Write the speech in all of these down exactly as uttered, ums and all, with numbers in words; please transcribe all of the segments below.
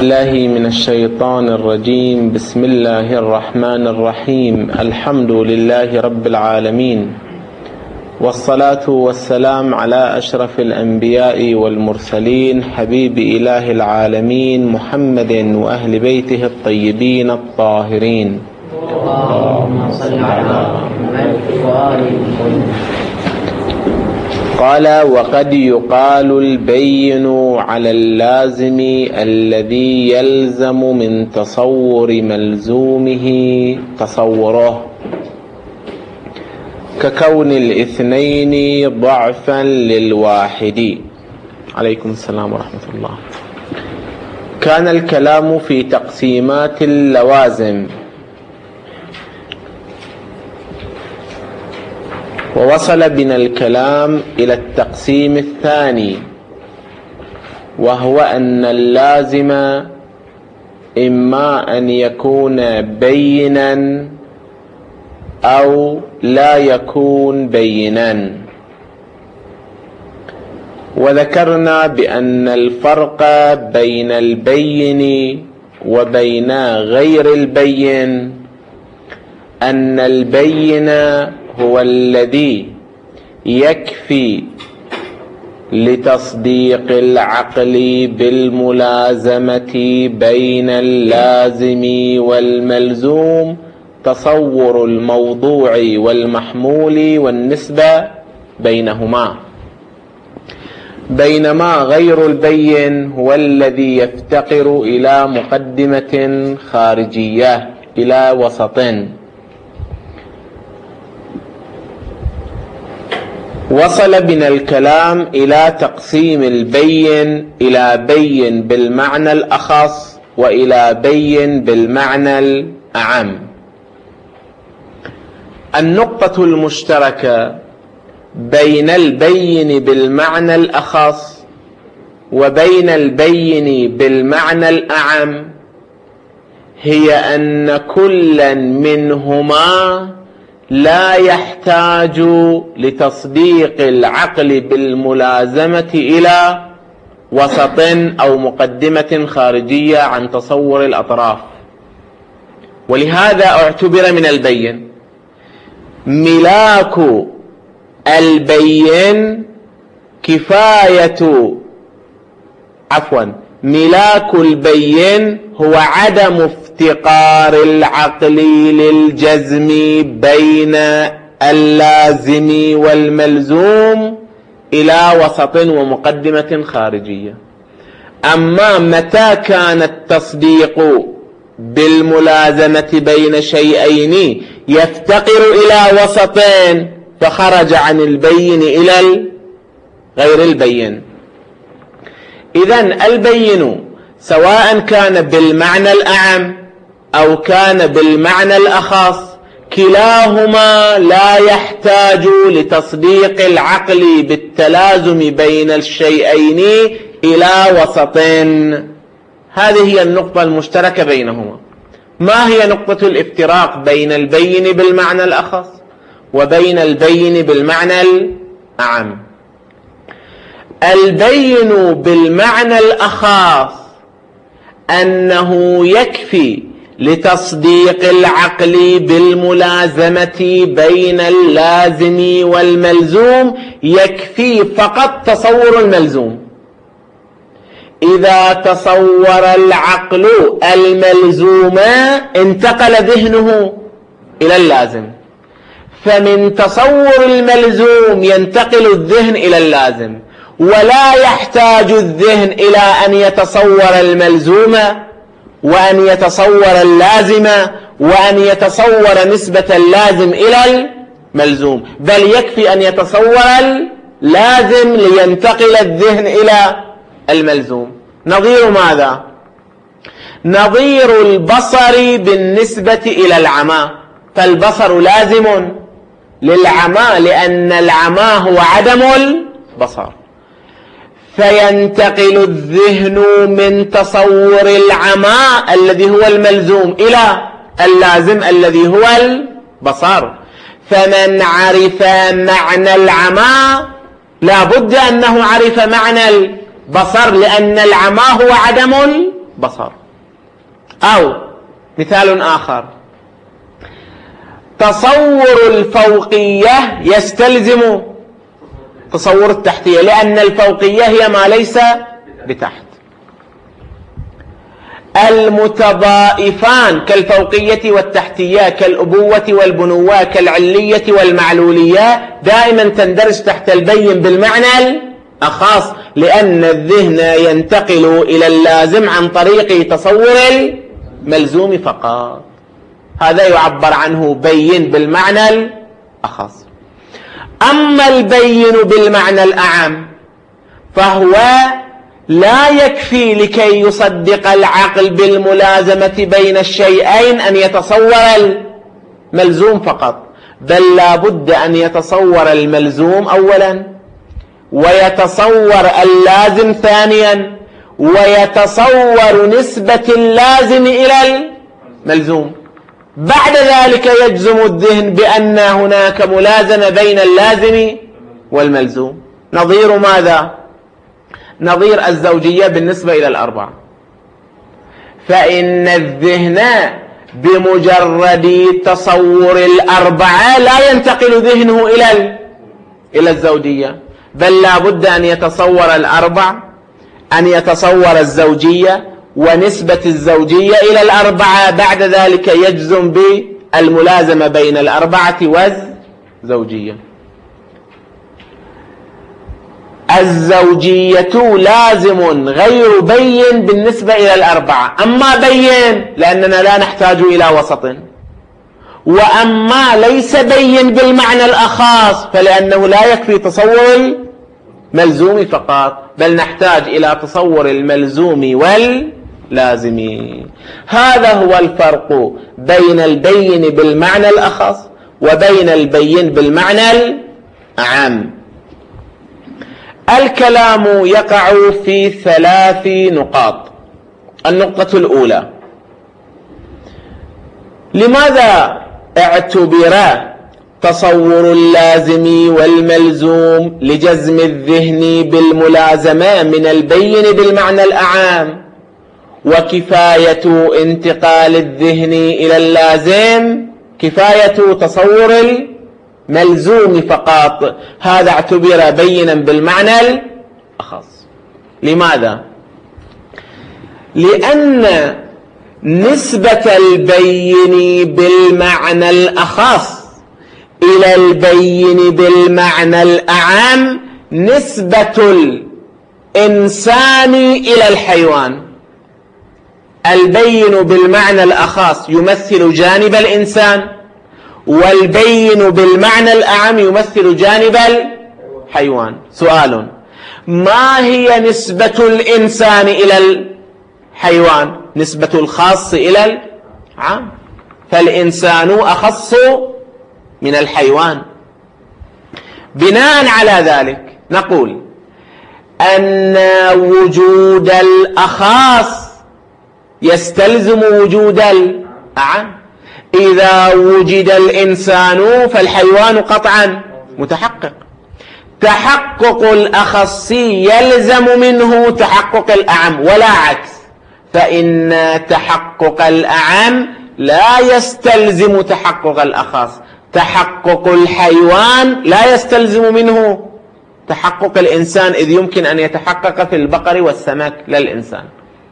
الله من الشيطان الرجيم. بسم الله الرحمن الرحيم. الحمد لله رب العالمين، والصلاة والسلام على أشرف الأنبياء والمرسلين، حبيب إله العالمين محمد وأهل بيته الطيبين الطاهرين. اللهم صل على محمد وآل محمد. قال: وقد يقال البين على اللازم الذي يلزم من تصور ملزومه تصوره، ككون الاثنين ضعفا للواحد. عليكم السلام ورحمة الله. كان الكلام في تقسيمات اللوازم، ووصل بنا الكلام إلى التقسيم الثاني، وهو أن اللازم إما أن يكون بينا أو لا يكون بينا. وذكرنا بأن الفرق بين البين وبين غير البين أن البين هو الذي يكفي لتصديق العقل بالملازمة بين اللازم والملزوم تصور الموضوع والمحمول والنسبة بينهما، بينما غير البين هو الذي يفتقر إلى مقدمة خارجية، إلى وسط. وصل بنا الكلام إلى تقسيم البين إلى بين بالمعنى الأخص وإلى بين بالمعنى الأعم. النقطة المشتركة بين البين بالمعنى الأخص وبين البين بالمعنى الأعم هي أن كلا منهما لا يحتاج لتصديق العقل بالملازمة إلى وسط أو مقدمة خارجية عن تصور الأطراف، ولهذا اعتبر من البين. ملاك البين كفاية عفوا ملاك البين هو عدم افتقار العقل للجزم بين اللازم والملزوم إلى وسط ومقدمة خارجية. أما متى كان التصديق بالملازمة بين شيئين يفتقر إلى وسطين فخرج عن البين إلى غير البين. إذن البين سواء كان بالمعنى الأعم أو كان بالمعنى الأخص كلاهما لا يحتاج لتصديق العقل بالتلازم بين الشيئين إلى وسطين. هذه هي النقطة المشتركة بينهما. ما هي نقطة الافتراق بين البين بالمعنى الأخص وبين البين بالمعنى الأعم؟ البين بالمعنى الأخص أنه يكفي لتصديق العقل بالملازمة بين اللازم والملزوم، يكفي فقط تصور الملزوم. إذا تصور العقل الملزوم انتقل ذهنه إلى اللازم، فمن تصور الملزوم ينتقل الذهن إلى اللازم، ولا يحتاج الذهن إلى أن يتصور الملزوم وأن يتصور اللازم وأن يتصور نسبة اللازم إلى الملزوم، بل يكفي أن يتصور اللازم لينتقل الذهن إلى الملزوم. نظير ماذا؟ نظير البصر بالنسبة إلى العمى، فالبصر لازم للعمى لأن العمى هو عدم البصر، فينتقل الذهن من تصور العمى الذي هو الملزوم إلى اللازم الذي هو البصر. فمن عرف معنى العمى لا بد أنه عرف معنى البصر، لأن العمى هو عدم بصر. أو مثال آخر، تصور الفوقية يستلزم تصور التحتية، لأن الفوقية هي ما ليس بتحت. المتضائفان كالفوقية والتحتية، كالأبوة والبنوة، كالعلية والمعلولية، دائما تندرج تحت البين بالمعنى الأخص، لأن الذهن ينتقل إلى اللازم عن طريق تصور الملزوم فقط. هذا يعبر عنه بين بالمعنى الأخص. أما البين بالمعنى الأعم فهو لا يكفي لكي يصدق العقل بالملازمة بين الشيئين أن يتصور الملزوم فقط، بل لا بد أن يتصور الملزوم أولا، ويتصور اللازم ثانيا، ويتصور نسبة اللازم إلى الملزوم. بعد ذلك يجزم الذهن بأن هناك ملازمة بين اللازم والملزوم. نظير ماذا؟ نظير الزوجية بالنسبة إلى الأربعة. فإن الذهن بمجرد تصور الأربعة لا ينتقل ذهنه إلى إلى الزوجية، بل لا بد أن يتصور الأربع، أن يتصور الزوجية ونسبة الزوجية إلى الأربعة. بعد ذلك يجزم بالملازمة بين الأربعة والزوجية. الزوجية لازم غير بين بالنسبة إلى الأربعة. أما بين لأننا لا نحتاج إلى وسط، وأما ليس بين بالمعنى الأخاص فلأنه لا يكفي تصور الملزوم فقط، بل نحتاج إلى تصور الملزوم واللازم. هذا هو الفرق بين البين بالمعنى الأخص وبين البين بالمعنى الأعم. الكلام يقع في ثلاث نقاط. النقطة الأولى، لماذا اعتبر تصور اللازم والملزوم لجزم الذهن بالملازمة من البين بالمعنى الأعام، وكفاية انتقال الذهن إلى اللازم كفاية تصور الملزوم فقط؟ هذا اعتبر بينا بالمعنى الأخص. لماذا؟ لأن نسبة البين بالمعنى الأخص إلى البين بالمعنى الأعم نسبة الإنسان إلى الحيوان. البين بالمعنى الأخص يمثل جانب الإنسان، والبين بالمعنى الأعم يمثل جانب الحيوان. سؤال: ما هي نسبة الإنسان إلى الحيوان؟ نسبة الخاص إلى العام، فالإنسان أخص من الحيوان. بناء على ذلك نقول أن وجود الأخاص يستلزم وجود الأعم. إذا وجد الإنسان فالحيوان قطعا متحقق. تحقق الأخص يلزم منه تحقق الأعم ولا عكس، فإن تحقق الأعم لا يستلزم تحقق الأخص. تحقق الحيوان لا يستلزم منه تحقق الإنسان، إذ يمكن أن يتحقق في البقر والسمك لا الإنسان.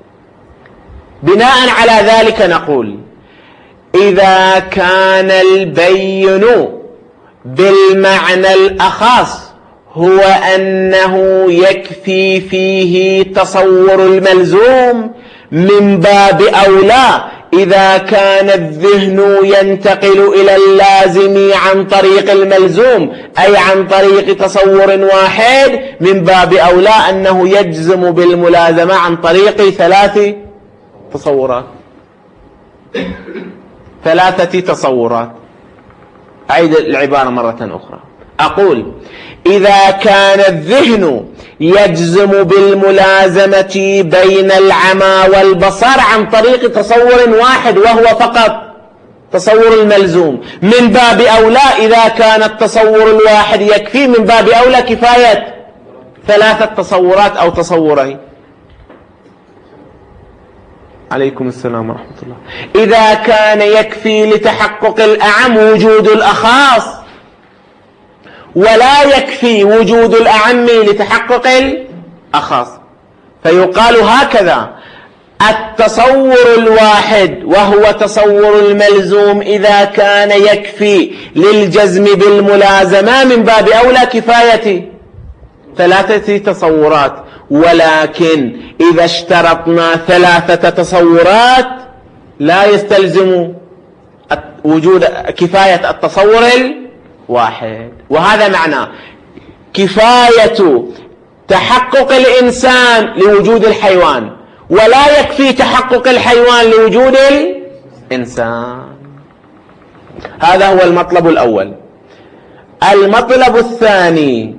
بناء على ذلك نقول إذا كان البين بالمعنى الأخص هو أنه يكفي فيه تصور الملزوم، من باب أولى إذا كان الذهن ينتقل إلى اللازم عن طريق الملزوم أي عن طريق تصور واحد، من باب أولى أنه يجزم بالملازمة عن طريق ثلاث تصورات ثلاثة تصورات. أعيد العبارة مرة أخرى. أقول إذا كان الذهن يجزم بالملازمة بين العمى والبصر عن طريق تصور واحد وهو فقط تصور الملزوم، من باب أولى إذا كان التصور الواحد يكفي، من باب أولى كفاية ثلاثة تصورات أو تصورين. عليكم السلام ورحمة الله. إذا كان يكفي لتحقق الأعم وجود الأخاص ولا يكفي وجود الأعم لتحقق الأخاص، فيقال هكذا: التصور الواحد وهو تصور الملزوم إذا كان يكفي للجزم بالملازمة من باب أولى كفاية ثلاثة تصورات، ولكن إذا اشترطنا ثلاثة تصورات لا يستلزم وجود كفاية التصور الواحد. وهذا معنى كفاية تحقق الإنسان لوجود الحيوان، ولا يكفي تحقق الحيوان لوجود الإنسان. هذا هو المطلب الأول. المطلب الثاني: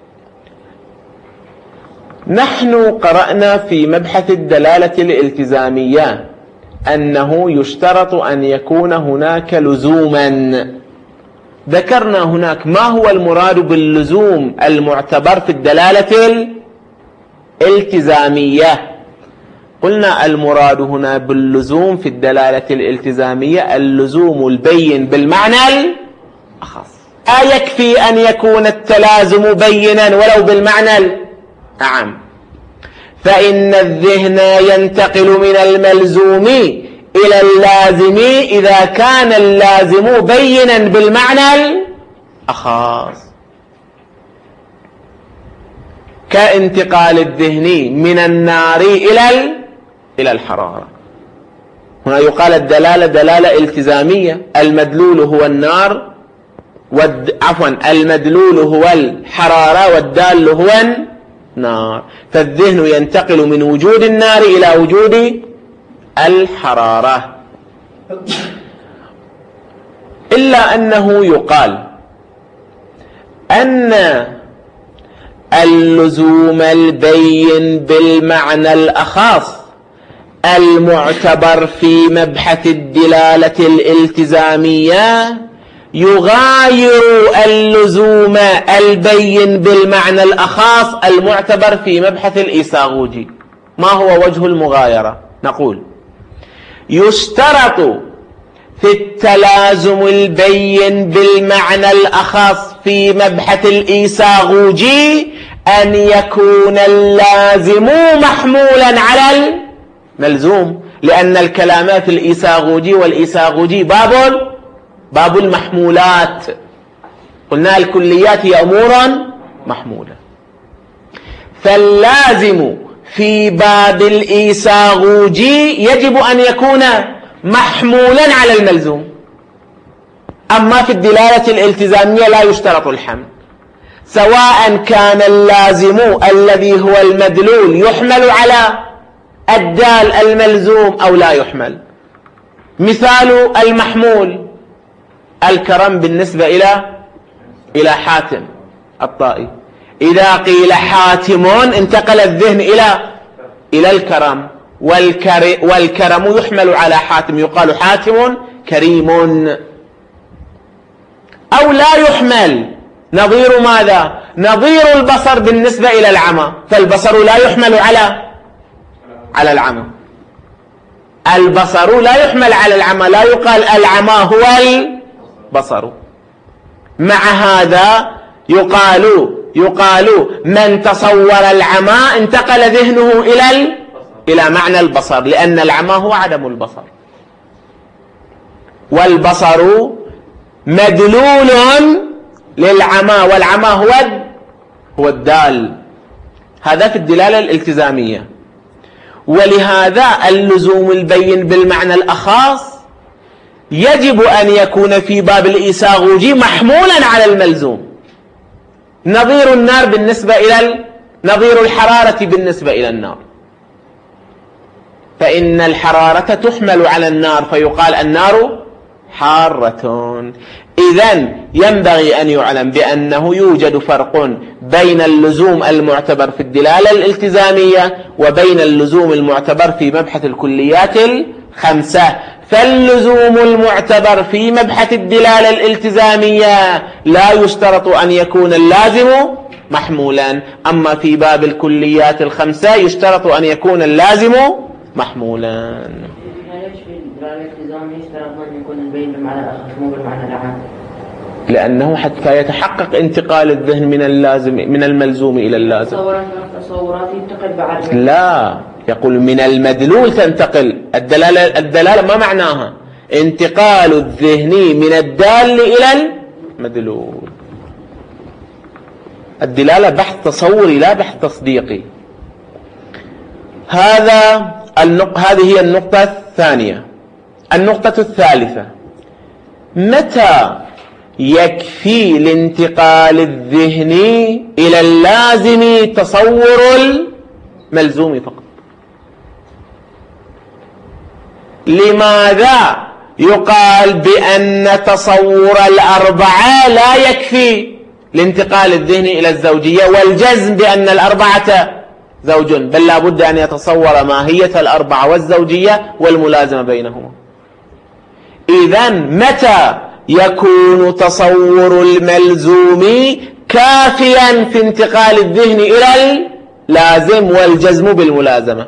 نحن قرأنا في مبحث الدلالة الالتزامية أنه يشترط أن يكون هناك لزوما. ذكرنا هناك ما هو المراد باللزوم المعتبر في الدلالة الالتزامية. قلنا المراد هنا باللزوم في الدلالة الالتزامية اللزوم البين بالمعنى الأخص. أيكفي أن يكون التلازم بينا ولو بالمعنى الأعم؟ فإن الذهن ينتقل من الملزوم إلى اللازم إذا كان اللازم بينا بالمعنى الأخص، كانتقال الذهن من النار إلى إلى الحرارة. هنا يقال الدلالة دلالة التزامية، المدلول هو النار والد... عفوا المدلول هو الحرارة والدال هو النار، فالذهن ينتقل من وجود النار إلى وجود الحرارة. إلا أنه يقال أن اللزوم البين بالمعنى الأخص المعتبر في مبحث الدلالة الالتزامية يغاير اللزوم البين بالمعنى الأخص المعتبر في مبحث الإيساغوجي. ما هو وجه المغايرة؟ نقول: يشترط في التلازم البين بالمعنى الأخص في مبحث الإيساغوجي أن يكون اللازم محمولا على الملزوم، لأن الكلامات الإيساغوجي والإيساغوجي باب باب المحمولات. قلنا الكليات هي أمور محمولة، فاللازم في باب الإيساغوجي يجب أن يكون محمولا على الملزوم. أما في الدلالة الالتزامية لا يشترط الحمل، سواء كان اللازم الذي هو المدلول يحمل على الدال الملزوم أو لا يحمل. مثال المحمول: الكرم بالنسبة إلى إلى حاتم الطائي. إذا قيل حاتم انتقل الذهن إلى إلى الكرم، والكر والكرم يحمل على حاتم، يقال حاتم كريم. أو لا يحمل، نظير ماذا؟ نظير البصر بالنسبة إلى العمى، فالبصر لا يحمل على على العمى. البصر لا يحمل على العمى، لا يقال العمى هو البصر. مع هذا يقال يقال من تصور العمى انتقل ذهنه إلى إلى معنى البصر، لأن العمى هو عدم البصر، والبصر مدلول للعمى، والعمى هو هو الدال. هذا في الدلالة الالتزامية. ولهذا اللزوم البين بالمعنى الأخص يجب أن يكون في باب الإيساغوجي محمولا على الملزوم. نظير النار بالنسبة إلى نظير الحرارة بالنسبة إلى النار، فإن الحرارة تحمل على النار فيقال النار حارة. إذن ينبغي أن يعلم بأنه يوجد فرق بين اللزوم المعتبر في الدلالة الالتزامية وبين اللزوم المعتبر في مبحث الكليات الخمسة. فاللزوم المعتبر في مبحث الدلالة الالتزامية لا يشترط أن يكون اللازم محمولا، أما في باب الكليات الخمسة يشترط أن يكون اللازم محمولا. ليش في الدلالة الالتزامية يشترط أن يكون البين بالمعنى الأخص مو بالمعنى الأعم؟ لأنه حتى يتحقق انتقال الذهن من اللازم من الملزوم إلى اللازم. تصورات ينتقل بعد. لا، يقول من المدلول تنتقل. الدلالة الدلالة ما معناها انتقال الذهني من الدال إلى المدلول. الدلالة بحث تصوري لا بحث تصديقي. هذا النق... هذه هي النقطة الثانية. النقطة الثالثة: متى يكفي الانتقال الذهني إلى اللازم تصور الملزوم فقط؟ لماذا يقال بأن تصور الأربعة لا يكفي لانتقال الذهني إلى الزوجية، والجزم بأن الأربعة زوج، بل لا بد أن يتصور ماهية الأربعة والزوجية والملازمة بينهما؟ إذن متى يكون تصور الملزوم كافيا في انتقال الذهن إلى اللازم والجزم بالملازمة؟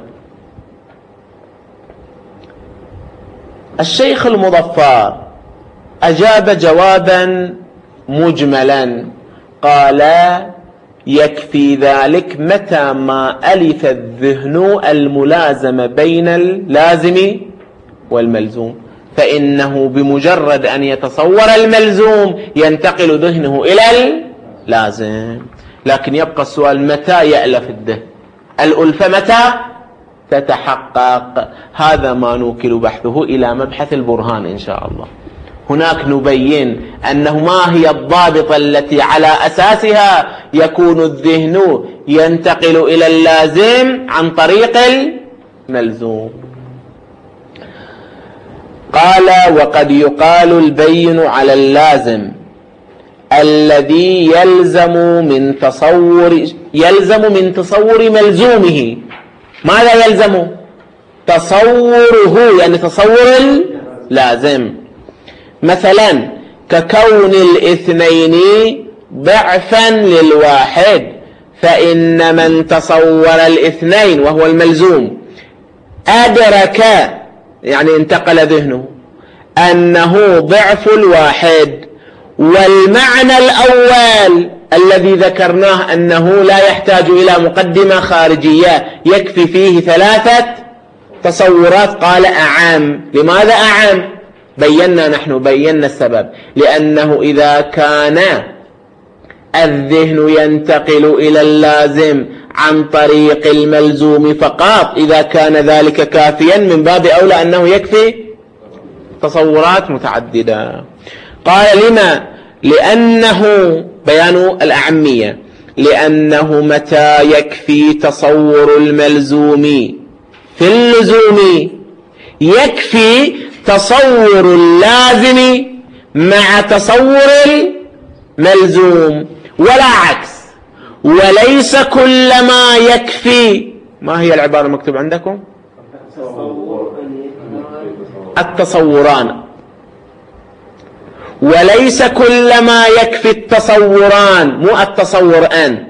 الشيخ المظفر أجاب جوابا مجملا، قال: يكفي ذلك متى ما ألف الذهن الملازمة بين اللازم والملزوم، فإنه بمجرد أن يتصور الملزوم ينتقل ذهنه إلى اللازم. لكن يبقى السؤال: متى يألف الذهن؟ الألفة متى تتحقق؟ هذا ما نوكل بحثه إلى مبحث البرهان إن شاء الله. هناك نبين أنه ما هي الضابطة التي على أساسها يكون الذهن ينتقل إلى اللازم عن طريق الملزوم. قال: وقد يقال البين على اللازم الذي يلزم من تصور يلزم من تصور ملزومه. ماذا يلزم؟ تصوره، يعني تصور اللازم. مثلا ككون الاثنين ضعفا للواحد، فإن من تصور الاثنين وهو الملزوم أدرك، يعني انتقل ذهنه، أنه ضعف الواحد. والمعنى الأول الذي ذكرناه أنه لا يحتاج إلى مقدمة خارجية، يكفي فيه ثلاثة تصورات. قال: أعم. لماذا أعم؟ بينا نحن بينا السبب، لأنه إذا كان الذهن ينتقل إلى اللازم عن طريق الملزوم فقط، إذا كان ذلك كافيا من باب أولى أنه يكفي تصورات متعددة. قال: لما؟ لأنه بيان الأعمية، لأنه متى يكفي تصور الملزوم في اللزوم يكفي تصور اللازم مع تصور الملزوم، ولا عكس. وليس كل ما يكفي. ما هي العبارة المكتوب عندكم؟ التصوران. وليس كل ما يكفي التصوران، مو التصوران.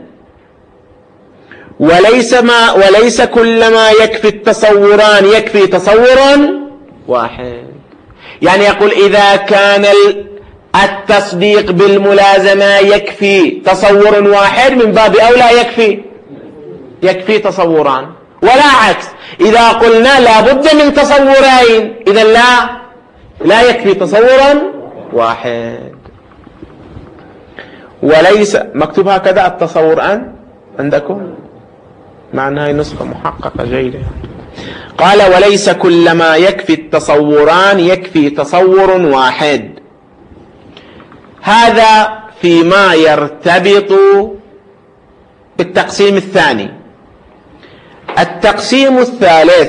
وليس ما وليس كل ما يكفي التصوران يكفي تصور واحد. يعني يقول إذا كان التصديق بالملازمة يكفي تصور واحد، من باب أولى يكفي يكفي تصوران، ولا عكس. إذا قلنا لا بد من تصورين، إذا لا لا يكفي تصور واحد. وليس مكتوب هكذا التصوران عندكم، مع أنها نسخة محققة جيدة. قال: وليس كل ما يكفي التصوران يكفي تصور واحد. هذا فيما يرتبط بالتقسيم الثاني. التقسيم الثالث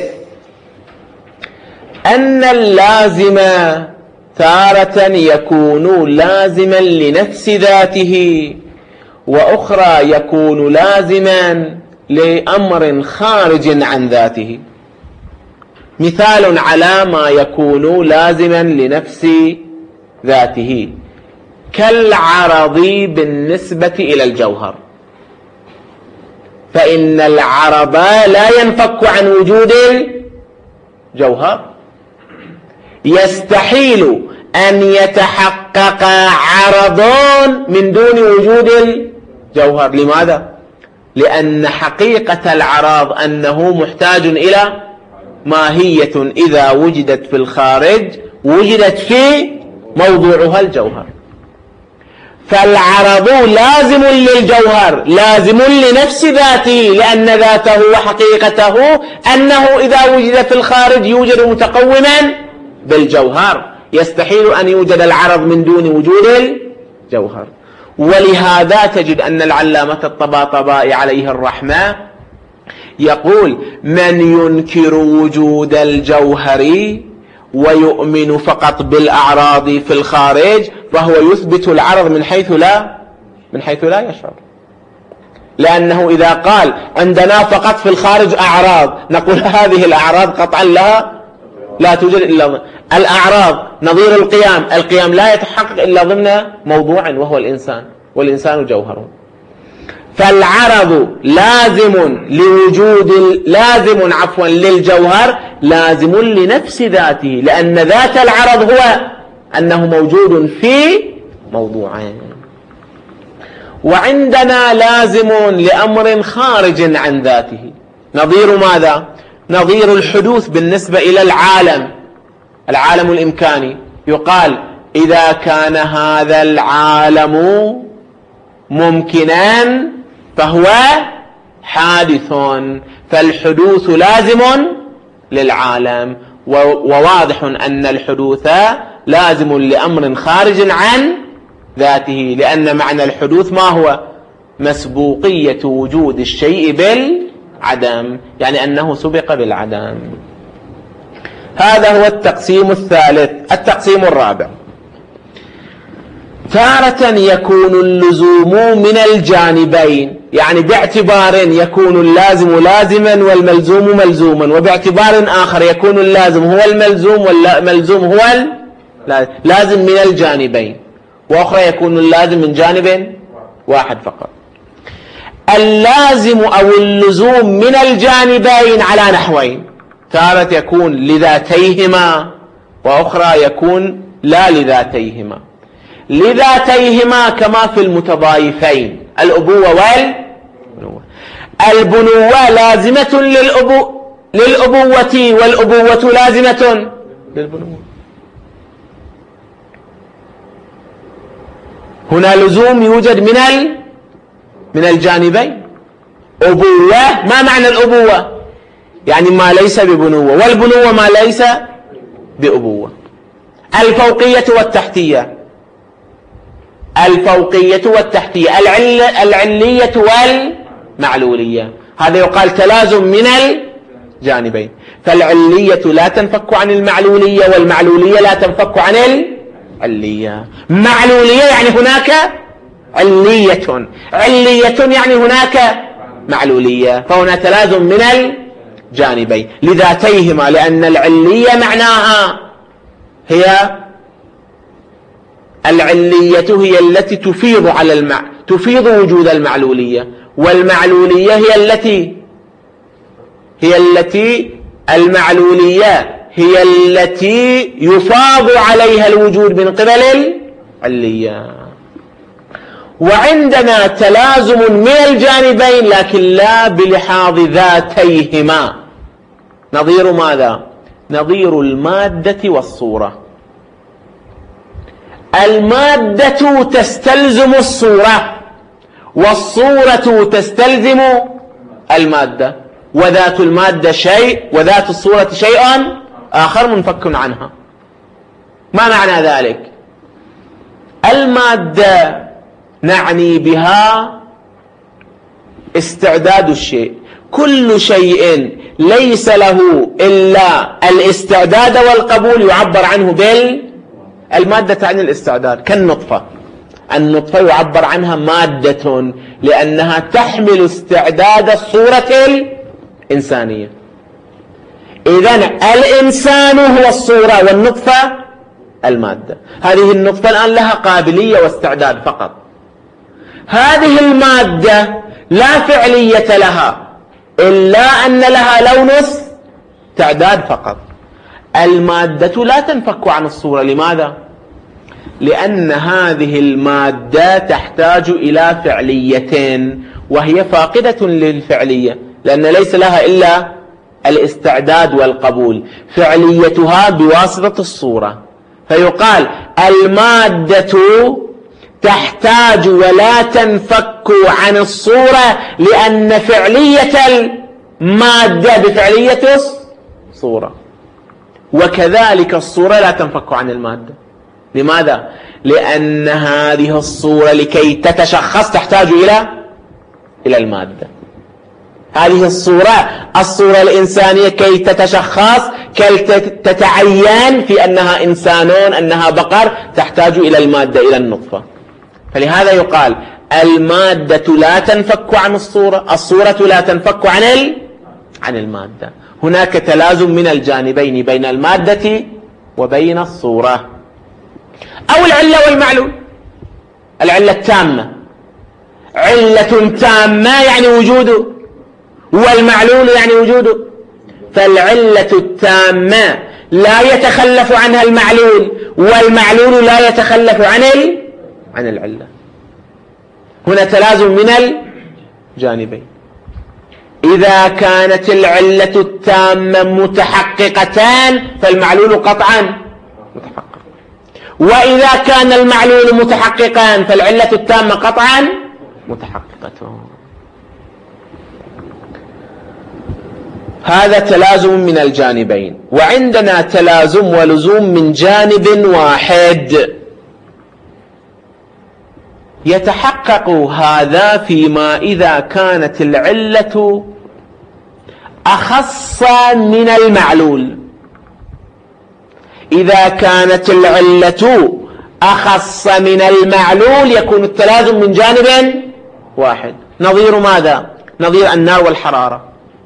أن اللازم تارة يكون لازما لنفس ذاته، وأخرى يكون لازما لأمر خارج عن ذاته. مثال على ما يكون لازما لنفس ذاته كالعرض بالنسبة إلى الجوهر، فإن العرض لا ينفك عن وجود جوهر. يستحيل أن يتحقق عرض من دون وجود الجوهر. لماذا؟ لأن حقيقة العرض أنه محتاج إلى ماهية إذا وجدت في الخارج وجدت في موضوعها الجوهر. فالعرض لازم للجوهر، لازم لنفس ذاته، لأن ذاته وحقيقته أنه إذا وجد في الخارج يوجد متقوما بالجوهر. يستحيل أن يوجد العرض من دون وجود الجوهر. ولهذا تجد أن العلامة الطباطبائي عليه الرحمة يقول: من ينكر وجود الجوهر ويؤمن فقط بالأعراض في الخارج فهو يثبت العرض من حيث لا من حيث لا يشعر. لأنه إذا قال عندنا فقط في الخارج أعراض، نقول هذه الأعراض قطعا لها لا توجد إلا الأعراض. نظير القيام، القيام لا يتحقق إلا ضمن موضوع وهو الإنسان، والإنسان جوهر. فالعرض لازم لوجود لازم عفوا للجوهر، لازم لنفس ذاته، لأن ذات العرض هو أنه موجود في موضوعين. وعندنا لازم لأمر خارج عن ذاته. نظير ماذا؟ نظير الحدوث بالنسبة إلى العالم، العالم الإمكاني. يقال إذا كان هذا العالم ممكنا فهو حادث، فالحدوث لازم للعالم. وواضح أن الحدوث لازم لأمر خارج عن ذاته، لأن معنى الحدوث ما هو؟ مسبوقية وجود الشيء بالعدم، يعني أنه سبق بالعدم. هذا هو التقسيم الثالث. التقسيم الرابع: تارة يكون اللزوم من الجانبين، يعني باعتبار يكون اللازم لازما والملزوم ملزوما، وباعتبار آخر يكون اللازم هو الملزوم والملزوم هو اللازم من الجانبين، وأخرى يكون اللازم من جانب واحد فقط. اللازم أو اللزوم من الجانبين على نحوين: تارة يكون لذاتيهما، وأخرى يكون لا لذاتيهما. لذاتيهما كما في المتضايفين، الأبوة والبنوة. البنوة لازمة للأبو للأبوة، والأبوة لازمة للبنوة. هنا لزوم يوجد من ال... من الجانبين. أبوة، ما معنى الأبوة؟ يعني ما ليس ببنوة، والبنوة ما ليس بأبوة. الفوقية والتحتية، الفوقية والتحتية، العل... العلية والمعلولية، هذا يقال تلازم من الجانبين. فالعلية لا تنفك عن المعلولية، والمعلولية لا تنفك عن العلية. معلولية يعني هناك علية، علية يعني هناك معلولية، فهنا تلازم من الجانبين لذاتيهما، لأن العلية معناها هي العلية هي التي تفيض على المع... تفيض وجود المعلولية، والمعلولية هي التي هي التي المعلولية هي التي يفاض عليها الوجود من قبل العلية. وعندنا تلازم من الجانبين لكن لا بلحاظ ذاتيهما. نظير ماذا؟ نظير المادة والصورة. المادة تستلزم الصورة، والصورة تستلزم المادة، وذات المادة شيء وذات الصورة شيء آخر منفك عنها. ما معنى ذلك؟ المادة نعني بها استعداد الشيء، كل شيء ليس له إلا الاستعداد والقبول يعبر عنه بالمادة، تعني الاستعداد. كالنطفة، النطفة يعبر عنها مادة لأنها تحمل استعداد الصورة الإنسانية. إذن الإنسان هو الصورة والنطفة المادة. هذه النطفة الآن لها قابلية واستعداد فقط. هذه المادة لا فعلية لها إلا أن لها لون استعداد فقط. المادة لا تنفك عن الصورة. لماذا؟ لأن هذه المادة تحتاج إلى فعليتين، وهي فاقدة للفعلية، لأن ليس لها إلا الاستعداد والقبول، فعليتها بواسطة الصورة. فيقال المادة تحتاج ولا تنفك عن الصورة لأن فعلية المادة بفعلية الصورة، وكذلك الصورة لا تنفك عن المادة. لماذا؟ لأن هذه الصورة لكي تتشخص تحتاج إلى إلى المادة. هذه الصورة الصورة الإنسانية كي تتشخص كي تتعين في أنها إنسانون أنها بقر تحتاج إلى المادة، إلى النطفة. فلهذا يقال المادة لا تنفك عن الصورة، الصورة لا تنفك عن ال... عن المادة. هناك تلازم من الجانبين بين المادة وبين الصورة. أو العلة والمعلول. العلة التامة، علة تامة يعني وجوده، والمعلول يعني وجوده. فالعلة التامة لا يتخلف عنها المعلول، والمعلول لا يتخلف عن ال... عن العلة. هنا تلازم من الجانبين. إذا كانت العلة التامة متحققتان فالمعلول قطعا متحقق، وإذا كان المعلول متحققان فالعلة التامة قطعا متحققة. هذا تلازم من الجانبين. وعندنا تلازم ولزوم من جانب واحد. يتحقق هذا فيما إذا كانت العلة أخص من المعلول. إذا كانت العلة أخص من المعلول يكون التلازم من جانب واحد. نظير ماذا؟ نظير النار والحرارة.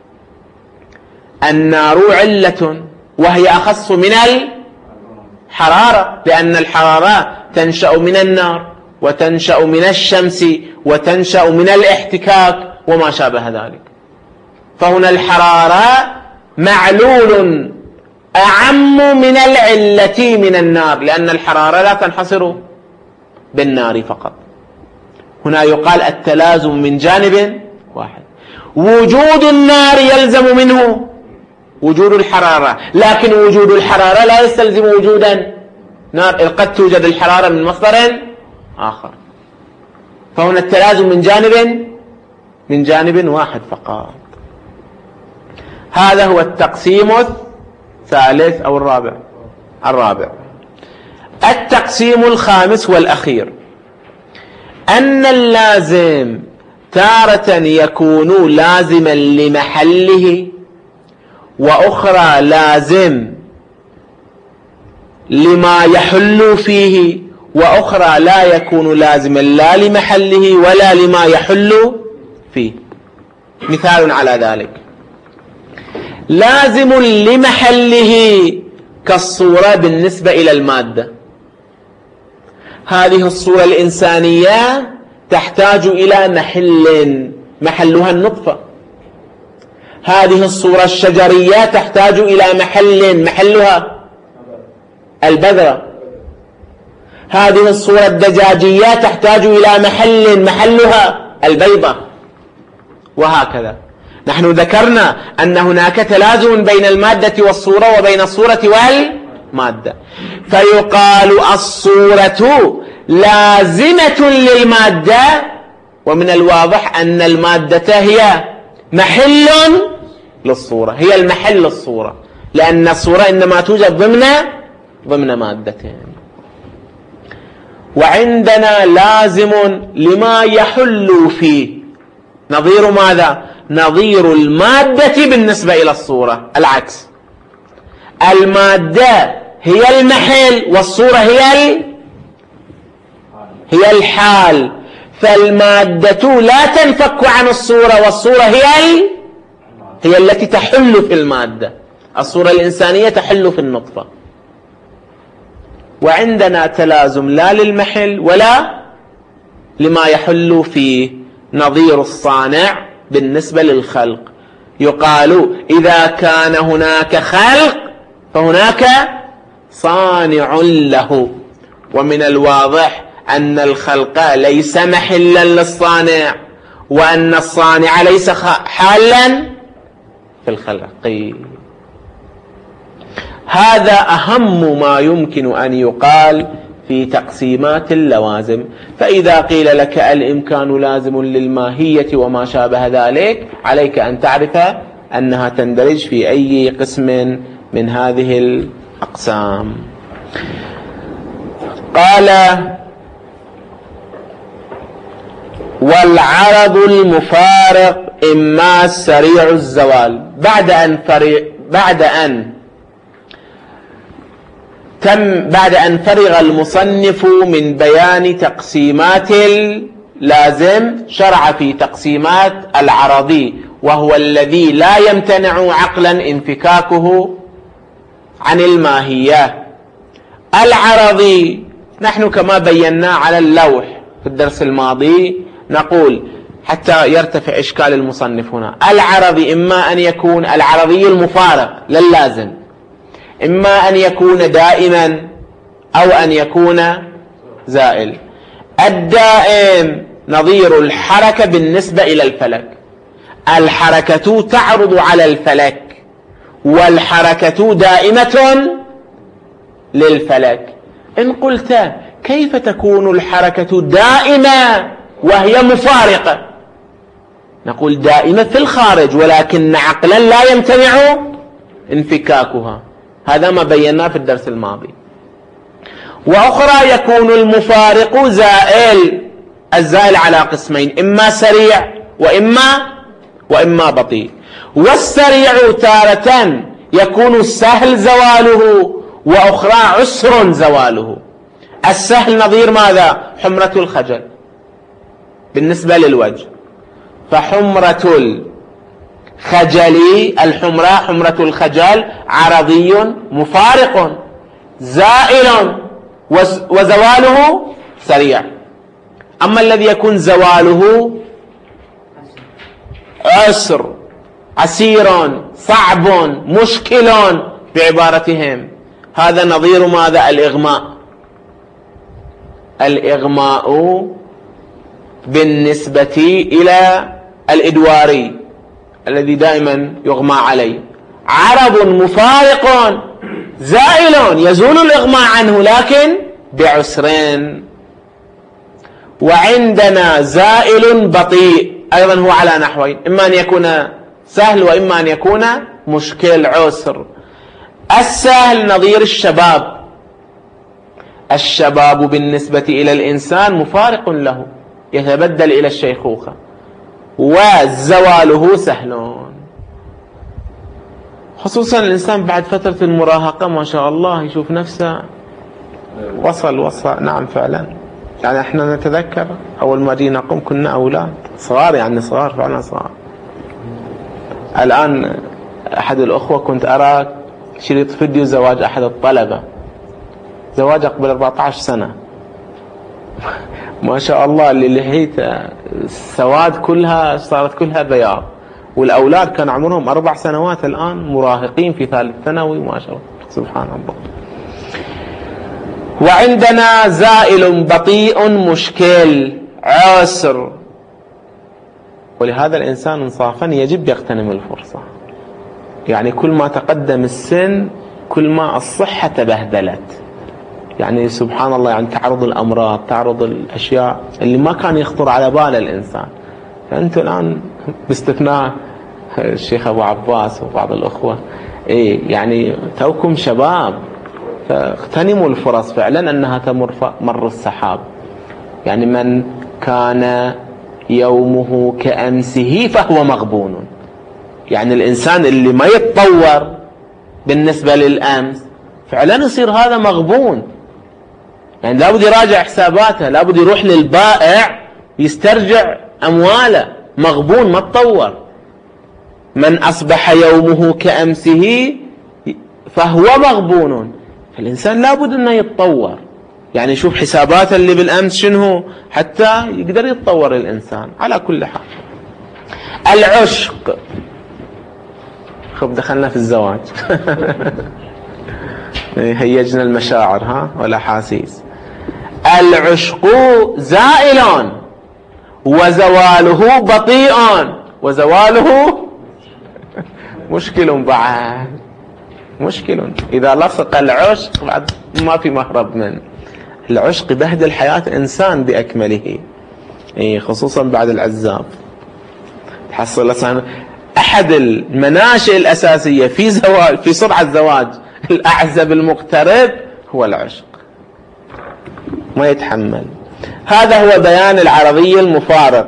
النار علة وهي أخص من الحرارة، لأن الحرارة تنشأ من النار وتنشأ من الشمس وتنشأ من الاحتكاك وما شابه ذلك. فهنا الحرارة معلول أعم من العلة من النار، لأن الحرارة لا تنحصر بالنار فقط. هنا يقال التلازم من جانب واحد. وجود النار يلزم منه وجود الحرارة، لكن وجود الحرارة لا يستلزم وجودا نار، قد توجد الحرارة من مصدر آخر. فهنا التلازم من جانب من جانب واحد فقط. هذا هو التقسيم الثالث أو الرابع الرابع التقسيم الخامس والأخير، أن اللازم تارة يكون لازما لمحله، وأخرى لازم لما يحل فيه، وأخرى لا يكون لازما لا لمحله ولا لما يحل فيه. مثال على ذلك: لازم لمحله كالصورة بالنسبة إلى المادة. هذه الصورة الإنسانية تحتاج إلى محل، محلها النطفة. هذه الصورة الشجرية تحتاج إلى محل، محلها البذرة. هذه الصورة الدجاجية تحتاج إلى محل، محلها البيضة، وهكذا. نحن ذكرنا أن هناك تلازم بين المادة والصورة وبين الصورة والمادة، فيقال الصورة لازمة للمادة، ومن الواضح أن المادة هي محل للصورة، هي المحل الصورة، لأن الصورة إنما توجد ضمن ضمن مادتين. وعندنا لازم لما يحل فيه، نظير ماذا؟ نظير المادة بالنسبة إلى الصورة، العكس. المادة هي المحل والصورة هي ال... هي الحال. فالمادة لا تنفك عن الصورة، والصورة هي ال... هي التي تحل في المادة. الصورة الإنسانية تحل في النطفة. وعندنا تلازم لا للمحل ولا لما يحل فيه، نظير الصانع بالنسبة للخلق. يقال إذا كان هناك خلق فهناك صانع له، ومن الواضح أن الخلق ليس محلا للصانع، وأن الصانع ليس حالا في الخلق. هذا أهم ما يمكن أن يقال في تقسيمات اللوازم. فإذا قيل لك الإمكان لازم للماهية وما شابه ذلك، عليك أن تعرف أنها تندرج في أي قسم من هذه الأقسام. قال: والعرض المفارق إما سريع الزوال. بعد أن فرغ بعد أن تم بعد أن فرغ المصنف من بيان تقسيمات اللازم، شرع في تقسيمات العرضي، وهو الذي لا يمتنع عقلا انفكاكه عن الماهية. العرضي نحن كما بينا على اللوح في الدرس الماضي، نقول حتى يرتفع إشكال المصنف هنا: العرضي إما أن يكون العرضي المفارق للازم، إما أن يكون دائما أو أن يكون زائل. الدائم نظير الحركة بالنسبة إلى الفلك، الحركة تعرض على الفلك، والحركة دائمة للفلك. إن قلت كيف تكون الحركة دائمة وهي مفارقة؟ نقول دائمة في الخارج، ولكن عقلا لا يمتنع انفكاكها. هذا ما بيناه في الدرس الماضي. وأخرى يكون المفارق زائل. الزائل على قسمين: إما سريع وإما وإما بطيء. والسريع تارة يكون سهل زواله، وأخرى عسر زواله. السهل نظير ماذا؟ حمرة الخجل بالنسبة للوجه، فحمرة الخجل الحمرة حمرة الخجل عرضي مفارق زائل، وزواله سريع. أما الذي يكون زواله عسر، عسير، صعب، مشكل بعبارتهم، هذا نظير ماذا؟ الإغماء. الإغماء بالنسبة إلى الإدواري الذي دائما يغمى عليه عرض مفارق زائل، يزول الإغماء عنه لكن بعسرين. وعندنا زائل بطيء أيضا هو على نحوين: إما أن يكون سهل وإما أن يكون مشكل عسر. السهل نظير الشباب، الشباب بالنسبة إلى الإنسان مفارق له، يتبدل إلى الشيخوخة، وزواله سهل، خصوصا الإنسان بعد فترة المراهقة ما شاء الله يشوف نفسه وصل وصل. نعم فعلا، يعني احنا نتذكر أول ما جينا نقوم كنا أولاد صغار، يعني صغار فعلا صغار. الآن أحد الأخوة كنت أرى شريط فيديو زواج أحد الطلبة، زواج قبل أربعة عشر سنة، ما شاء الله اللي لحيته السواد كلها صارت كلها بياض، والأولاد كان عمرهم أربع سنوات الآن مراهقين في ثالث ثانوي، ما شاء الله سبحان الله. وعندنا زائل بطيء مشكل عسر، ولهذا الإنسان انصافا يجب يغتنم الفرصة. يعني كل ما تقدم السن كل ما الصحة تبهدلت، يعني سبحان الله، يعني تعرض الأمراض، تعرض الأشياء اللي ما كان يخطر على بال الإنسان. فأنتم الآن باستثناء الشيخ أبو عباس وبعض الأخوة إيه يعني توكم شباب، فاغتنموا الفرص فعلا أنها تمر مر السحاب. يعني من كان يومه كأمسه فهو مغبون، يعني الإنسان اللي ما يتطور بالنسبة للأمس فعلا يصير هذا مغبون. يعني لابد يراجع حساباته، لابد يروح للبائع يسترجع أمواله، مغبون ما تطور. من أصبح يومه كأمسه فهو مغبون، فالإنسان لابد أنه يتطور، يعني يشوف حساباته اللي بالأمس شنو حتى يقدر يتطور الإنسان. على كل حال العشق، خب دخلنا في الزواج هيجنا المشاعر ها والأحاسيس. العشق زائل وزواله بطيء، وزواله مشكل بعد، مشكل. إذا لصق العشق بعد ما في مهرب منه. العشق بهدل حياة إنسان بأكمله، خصوصا بعد العزاب. تحصل أصلا أحد المناشئ الأساسية في زواج في صنع الزواج الأعزب المقترب هو العشق، ما يتحمل. هذا هو بيان العرضي المفارق.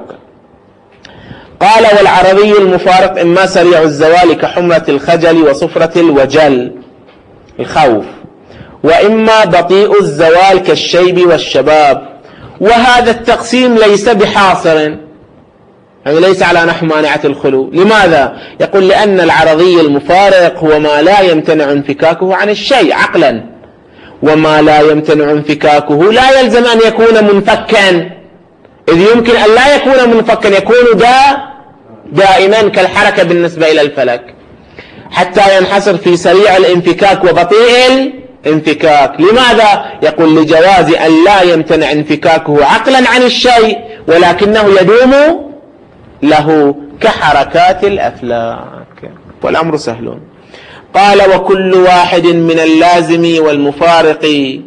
قال: والعرضي المفارق إما سريع الزوال كحمرة الخجل وصفرة الوجل الخوف، وإما بطيء الزوال كالشيب والشباب. وهذا التقسيم ليس بحاصر، يعني ليس على نحو مانعة الخلو. لماذا؟ يقول: لأن العرضي المفارق هو ما لا يمتنع انفكاكه عن الشيء عقلا، وما لا يمتنع انفكاكه لا يلزم أن يكون منفكا، إذ يمكن أن لا يكون منفكا، يكون دا دائما كالحركة بالنسبة إلى الفلك، حتى ينحصر في سريع الانفكاك وبطيء الانفكاك. لماذا؟ يقول: لجواز أن لا يمتنع انفكاكه عقلا عن الشيء ولكنه يدوم له كحركات الأفلاك، والأمر سهل. قال: وكل واحد من اللازم والمفارق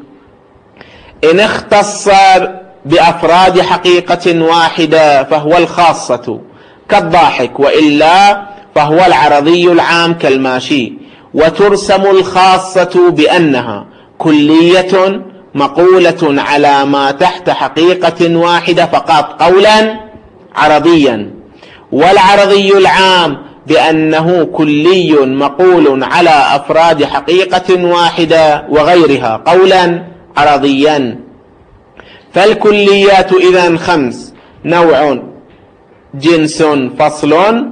إن اختص بأفراد حقيقة واحدة فهو الخاصة كالضاحك، وإلا فهو العرضي العام كالماشي. وترسم الخاصة بأنها كلية مقولة على ما تحت حقيقة واحدة فقط قولا عرضيا، والعرضي العام بأنه كلي مقول على أفراد حقيقة واحدة وغيرها قولا عرضيا. فالكليات إذن خمس: نوع، جنس، فصل،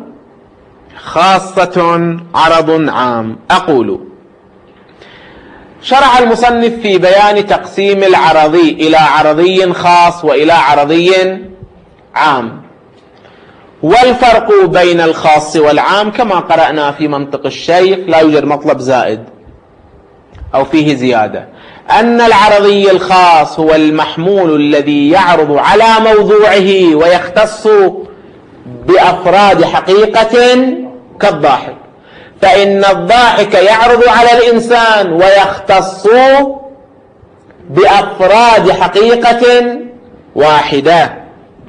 خاصة، عرض عام. أقول: شرع المصنف في بيان تقسيم العرضي إلى عرضي خاص وإلى عرضي عام. والفرق بين الخاص والعام كما قرأنا في منطق الشيخ لا يوجد مطلب زائد أو فيه زيادة، أن العرضي الخاص هو المحمول الذي يعرض على موضوعه ويختص بأفراد حقيقة كالضاحك، فإن الضاحك يعرض على الإنسان ويختص بأفراد حقيقة واحدة.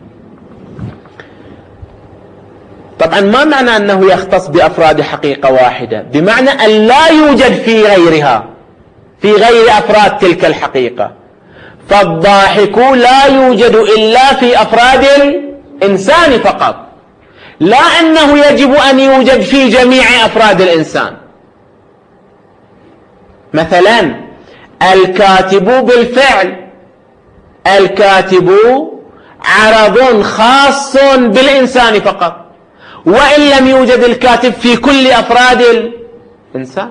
طبعا ما معنى أنه يختص بأفراد حقيقة واحدة؟ بمعنى أن لا يوجد في غيرها، في غير أفراد تلك الحقيقة. فالضاحك لا يوجد إلا في أفراد الإنسان فقط، لا أنه يجب أن يوجد في جميع أفراد الإنسان. مثلا الكاتب بالفعل، الكاتب عرض خاص بالإنسان فقط، وإن لم يوجد الكاتب في كل أفراد الإنسان.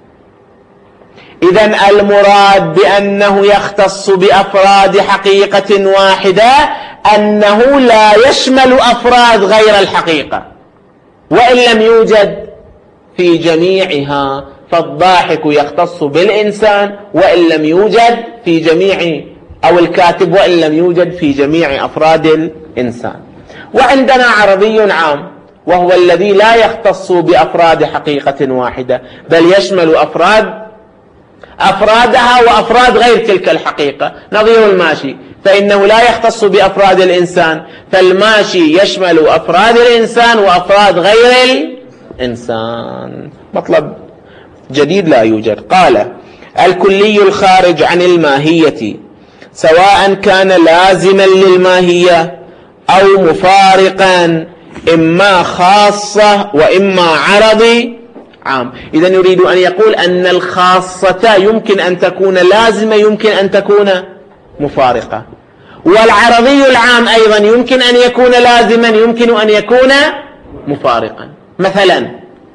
إذن المراد بأنه يختص بأفراد حقيقة واحدة أنه لا يشمل أفراد غير الحقيقة، وإن لم يوجد في جميعها. فالضاحك يختص بالإنسان وإن لم يوجد في جميع، أو الكاتب وإن لم يوجد في جميع أفراد الإنسان. وعندنا عرضي عام وهو الذي لا يختص بأفراد حقيقة واحدة، بل يشمل أفراد أفرادها وأفراد غير تلك الحقيقة. نظير الماشي، فإنه لا يختص بأفراد الإنسان، فالماشي يشمل أفراد الإنسان وأفراد غير الإنسان. مطلب جديد لا يوجد. قال: الكلي الخارج عن الماهية سواء كان لازما للماهية أو مفارقا، إما خاصة وإما عرضي عام. إذن يريد أن يقول أن الخاصة يمكن أن تكون لازمة، يمكن أن تكون مفارقة، والعرضي العام أيضا يمكن أن يكون لازما، يمكن أن يكون مفارقا. مثلا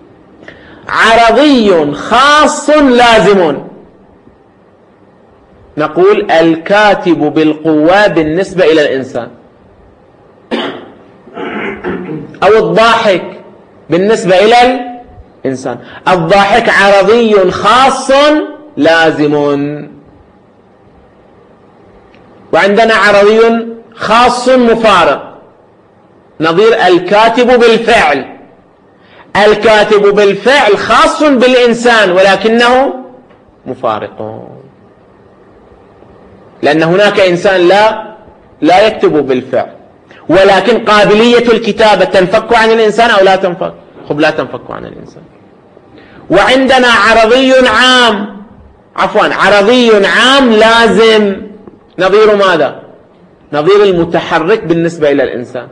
عرضي خاص لازم، نقول الكاتب بالقوة بالنسبة إلى الإنسان، أو الضاحك بالنسبة إلى الإنسان. الضاحك عرضي خاص لازم. وعندنا عرضي خاص مفارق نظير الكاتب بالفعل. الكاتب بالفعل خاص بالإنسان ولكنه مفارق، لأن هناك إنسان لا لا يكتب بالفعل، ولكن قابلية الكتابة تنفك عن الإنسان أو لا تنفك؟ خب لا تنفك عن الإنسان. وعندنا عرضي عام، عفوا عرضي عام لازم، نظير ماذا؟ نظير المتحرك بالنسبة إلى الإنسان.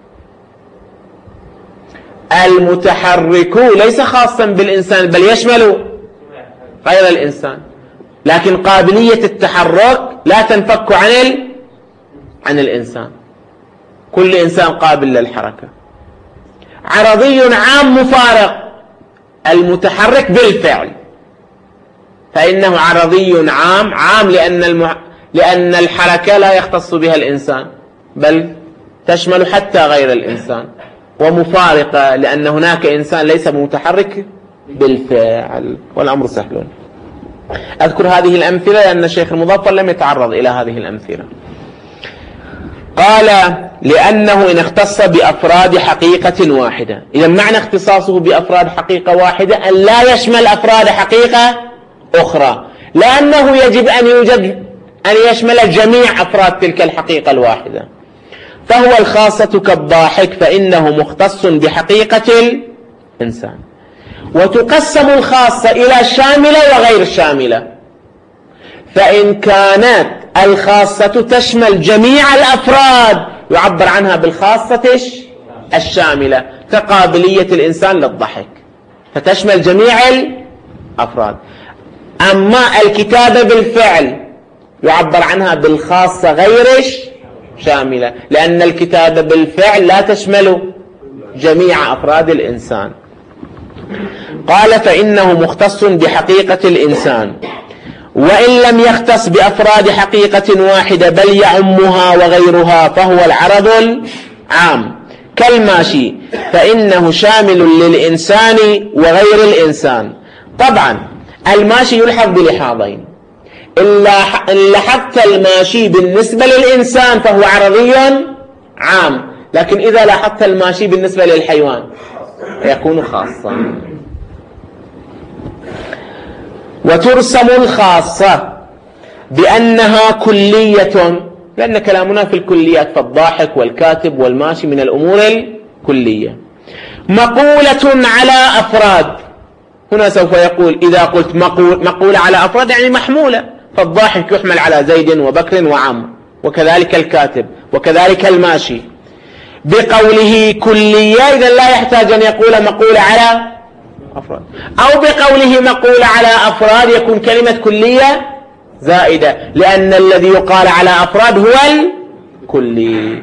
المتحرك ليس خاصا بالإنسان بل يشمل غير الإنسان، لكن قابلية التحرك لا تنفك عن ال... عن الإنسان. كل إنسان قابل للحركة. عرضي عام مفارق المتحرك بالفعل، فإنه عرضي عام، عام لأن المح... لأن الحركة لا يختص بها الإنسان بل تشمل حتى غير الإنسان، ومفارقة لأن هناك إنسان ليس متحرك بالفعل، والأمر سهل. أذكر هذه الأمثلة لأن الشيخ المظفر لم يتعرض إلى هذه الأمثلة. قال لأنه إن اختص بأفراد حقيقة واحدة. إذا معنى اختصاصه بأفراد حقيقة واحدة أن لا يشمل أفراد حقيقة أخرى، لأنه يجب أن يوجد أن يشمل جميع أفراد تلك الحقيقة الواحدة. فهو الخاصة كالضاحك فإنه مختص بحقيقة الإنسان. وتقسم الخاصة إلى شاملة وغير شاملة، فإن كانت الخاصة تشمل جميع الأفراد يعبر عنها بالخاصة الشاملة، كقابلية الإنسان للضحك فتشمل جميع الأفراد. أما الكتابة بالفعل يعبر عنها بالخاصة غير شاملة، لأن الكتابة بالفعل لا تشمل جميع أفراد الإنسان. قال فإنه مختص بحقيقة الإنسان، وإن لم يختص بأفراد حقيقة واحدة بل يعمها وغيرها فهو العرض العام كالماشي، فإنه شامل للإنسان وغير الإنسان. طبعا الماشي يلحظ بلحاظين، إن لاحظت الماشي بالنسبة للإنسان فهو عرضي عام، لكن إذا لاحظت الماشي بالنسبة للحيوان يكون خاصا. وترسم الخاصة بأنها كلية، لأن كلامنا في الكليات، فالضاحك والكاتب والماشي من الأمور الكلية. مقولة على أفراد، هنا سوف يقول إذا قلت مقول مقولة على أفراد يعني محمولة، فالضاحك يحمل على زيد وبكر وعمر، وكذلك الكاتب وكذلك الماشي. بقوله كلية إذا لا يحتاج أن يقول مقولة على أفراد، أو بقوله مقولة على أفراد يكون كلمة كلية زائدة، لأن الذي يقال على أفراد هو الكلي.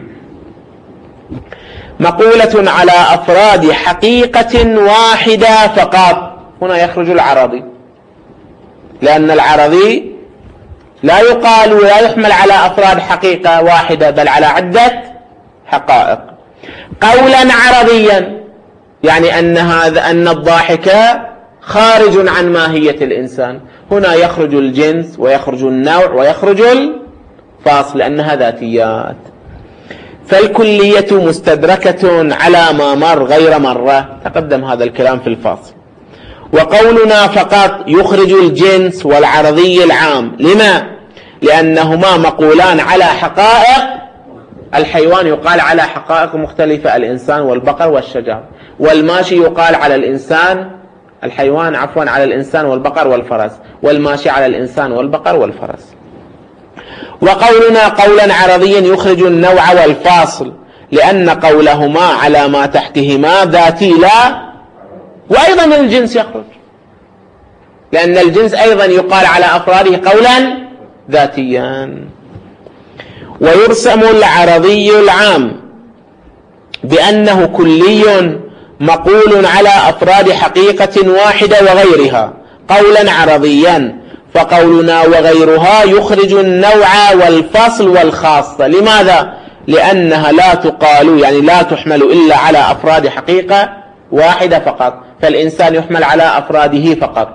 مقولة على أفراد حقيقة واحدة فقط، هنا يخرج العرضي، لأن العرضي لا يقال ولا يحمل على أفراد حقيقة واحدة بل على عدة حقائق. قولا عرضيا يعني أن هذا أن الضاحك خارج عن ماهية الإنسان، هنا يخرج الجنس ويخرج النوع ويخرج الفاصل لأنها ذاتيات. فالكلية مستدركة على ما مر غير مرة، تقدم هذا الكلام في الفاصل. وقولنا فقط يخرج الجنس والعرضي العام، لما؟ لأنهما مقولان على حقائق، الحيوان يقال على حقائق مختلفة، الإنسان والبقر والشجر، والماشي يقال على الإنسان الحيوان عفوا على الإنسان والبقر والفرس، والماشي على الإنسان والبقر والفرس. وقولنا قولا عرضيا يخرج النوع والفاصل، لأن قولهما على ما تحتهما ذاتي لا، وأيضا الجنس يخرج، لأن الجنس أيضا يقال على أفراده قولا ذاتيا. ويرسم العرضي العام بأنه كلي مقول على أفراد حقيقة واحدة وغيرها قولا عرضيا، فقولنا وغيرها يخرج النوع والفصل والخاصة. لماذا؟ لأنها لا تقال يعني لا تحمل إلا على أفراد حقيقة واحدة فقط، فالإنسان يحمل على أفراده فقط،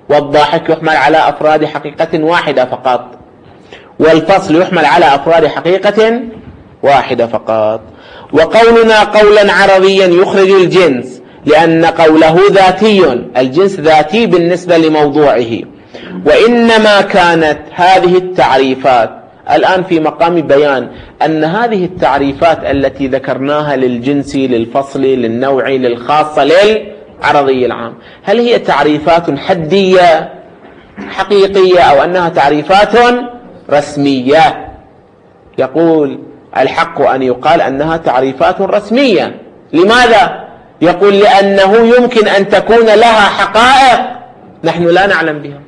والضاحك يحمل على أفراد حقيقة واحدة فقط، والفصل يحمل على أفراد حقيقة واحدة فقط. وقولنا قولا عربيا يخرج الجنس لأن قوله ذاتي، الجنس ذاتي بالنسبة لموضوعه. وإنما كانت هذه التعريفات الآن في مقام بيان أن هذه التعريفات التي ذكرناها للجنس للفصل للنوع للخاصة للعرضي العام، هل هي تعريفات حدية حقيقية أو أنها تعريفات رسمية؟ يقول الحق أن يقال أنها تعريفات رسمية. لماذا؟ يقول لأنه يمكن أن تكون لها حقائق نحن لا نعلم بها،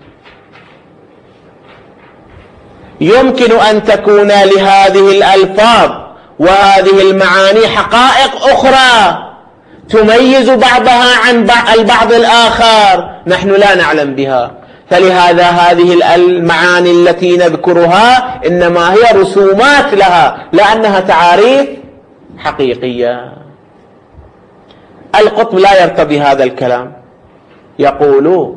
يمكن أن تكون لهذه الألفاظ وهذه المعاني حقائق أخرى تميز بعضها عن البعض الآخر نحن لا نعلم بها. فلهذا هذه المعاني التي نذكرها إنما هي رسومات لها لأنها تعاريف حقيقية. القطب لا يرتضي هذا الكلام، يقول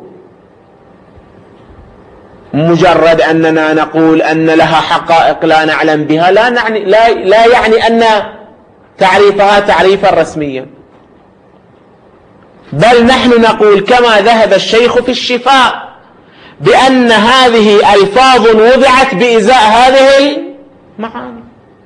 مجرد أننا نقول أن لها حقائق لا نعلم بها لا, نعني لا, لا يعني أن تعريفها تعريفا رسميا، بل نحن نقول كما ذهب الشيخ في الشفاء بأن هذه ألفاظ وضعت بإزاء هذه المعاني.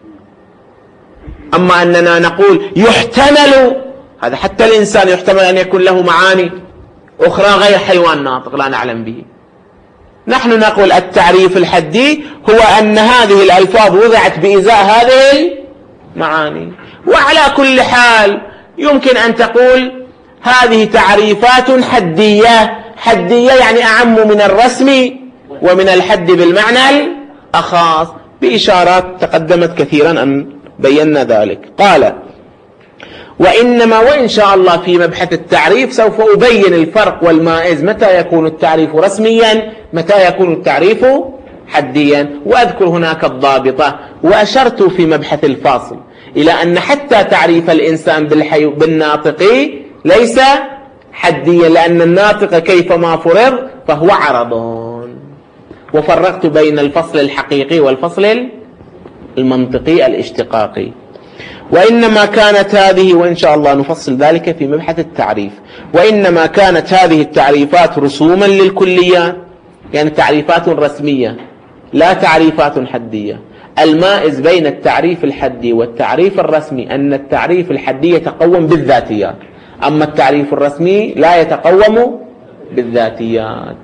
أما أننا نقول يحتمل، هذا حتى الإنسان يحتمل أن يكون له معاني أخرى غير حيوان ناطق لا نعلم به. نحن نقول التعريف الحدي هو أن هذه الألفاظ وضعت بإزاء هذه المعاني. وعلى كل حال يمكن أن تقول هذه تعريفات حدية، حدية يعني أعم من الرسم ومن الحد بالمعنى الأخاص، بإشارات تقدمت كثيرا أن بينا ذلك. قال وإنما وإن شاء الله في مبحث التعريف سوف أبين الفرق والمائز، متى يكون التعريف رسميا متى يكون التعريف حديا، وأذكر هناك الضابطة. وأشرت في مبحث الفاصل إلى أن حتى تعريف الإنسان بالحي بالناطق ليس حديا، لأن الناطق كيفما فرض فهو عرض. وفرقت بين الفصل الحقيقي والفصل المنطقي الاشتقاقي. وإنما كانت هذه، وإن شاء الله نفصل ذلك في مبحث التعريف، وإنما كانت هذه التعريفات رسوما للكليات، يعني تعريفات رسمية لا تعريفات حدية. المائز بين التعريف الحدي والتعريف الرسمي أن التعريف الحدي يتقوم بالذاتيات، أما التعريف الرسمي لا يتقوم بالذاتيات.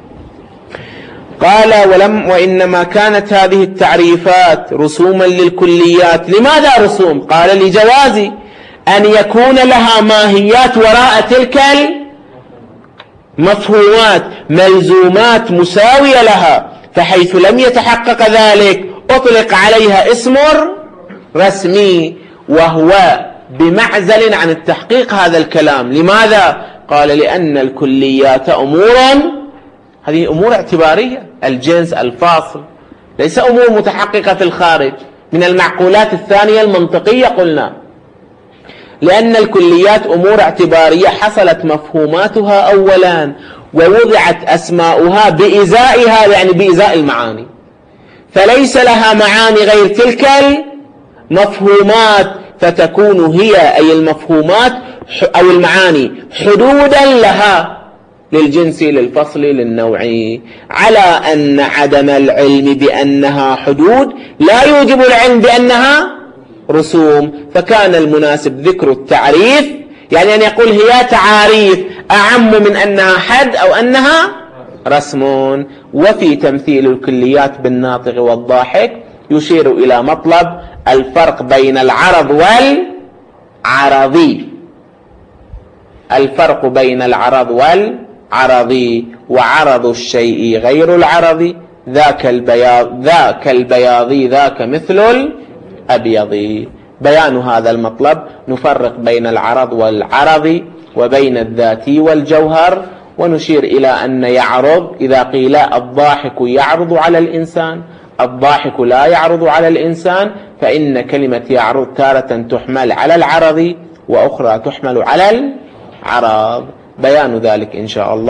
قال ولم وإنما كانت هذه التعريفات رسوما للكليات. لماذا رسوم؟ قال لجواز أن يكون لها ماهيات وراء تلك المفهومات، ملزومات مساوية لها، فحيث لم يتحقق ذلك أطلق عليها اسم رسمي، وهو بمعزل عن التحقيق هذا الكلام. لماذا؟ قال لأن الكليات أمور، هذه أمور اعتبارية، الجنس الفاصل ليس أمور متحققة في الخارج من المعقولات الثانية المنطقية. قلنا لأن الكليات أمور اعتبارية حصلت مفهوماتها أولا ووضعت أسماؤها بإزائها، يعني بإزاء المعاني، فليس لها معاني غير تلك المفهومات، فتكون هي أي المفهومات أو المعاني حدودا لها للجنس للفصل للنوعي، على أن عدم العلم بأنها حدود لا يوجب العلم بأنها رسوم. فكان المناسب ذكر التعريف، يعني أن يقول هي تعاريف أعم من أنها حد أو أنها رسم. وفي تمثيل الكليات بالناطق والضاحك يشير إلى مطلب الفرق بين العرض والعرضي، الفرق بين العرض والعرضي، وعرض الشيء غير العرض، ذاك البياض ذاك البياضي ذاك مثل الأبيض. بيان هذا المطلب نفرق بين العرض والعرض وبين الذاتي والجوهر، ونشير إلى أن يعرض إذا قيل الضاحك يعرض على الإنسان، الضاحك لا يعرض على الإنسان، فإن كلمة يعرض تارة تحمل على العرض وأخرى تحمل على العرض. بيان ذلك إن شاء الله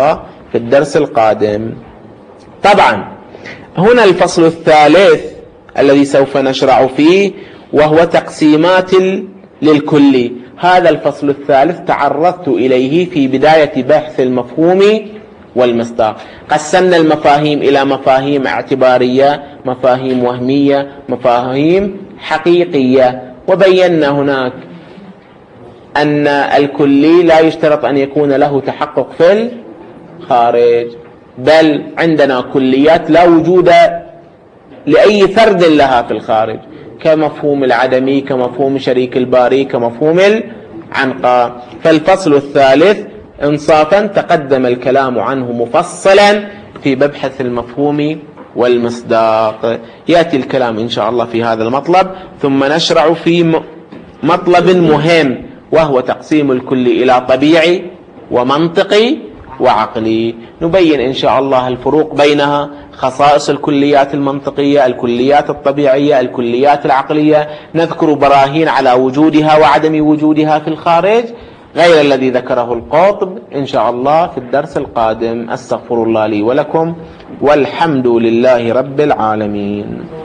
في الدرس القادم. طبعا هنا الفصل الثالث الذي سوف نشرع فيه وهو تقسيمات للكلي. هذا الفصل الثالث تعرضت إليه في بداية بحث المفهوم والمصداق. قسمنا المفاهيم إلى مفاهيم اعتبارية، مفاهيم وهمية، مفاهيم حقيقية، وبينا هناك أن الكلي لا يشترط أن يكون له تحقق في الخارج، بل عندنا كليات لا وجود لأي فرد لها في الخارج، كمفهوم العدمي، كمفهوم شريك الباري، كمفهوم العنقاء. فالفصل الثالث انصافا تقدم الكلام عنه مفصلا في مبحث المفهوم والمصداق. يأتي الكلام إن شاء الله في هذا المطلب، ثم نشرع في مطلب مهم وهو تقسيم الكل إلى طبيعي ومنطقي وعقلي. نبين إن شاء الله الفروق بينها، خصائص الكليات المنطقية، الكليات الطبيعية، الكليات العقلية، نذكر براهين على وجودها وعدم وجودها في الخارج غير الذي ذكره القطب إن شاء الله في الدرس القادم. أستغفر الله لي ولكم، والحمد لله رب العالمين.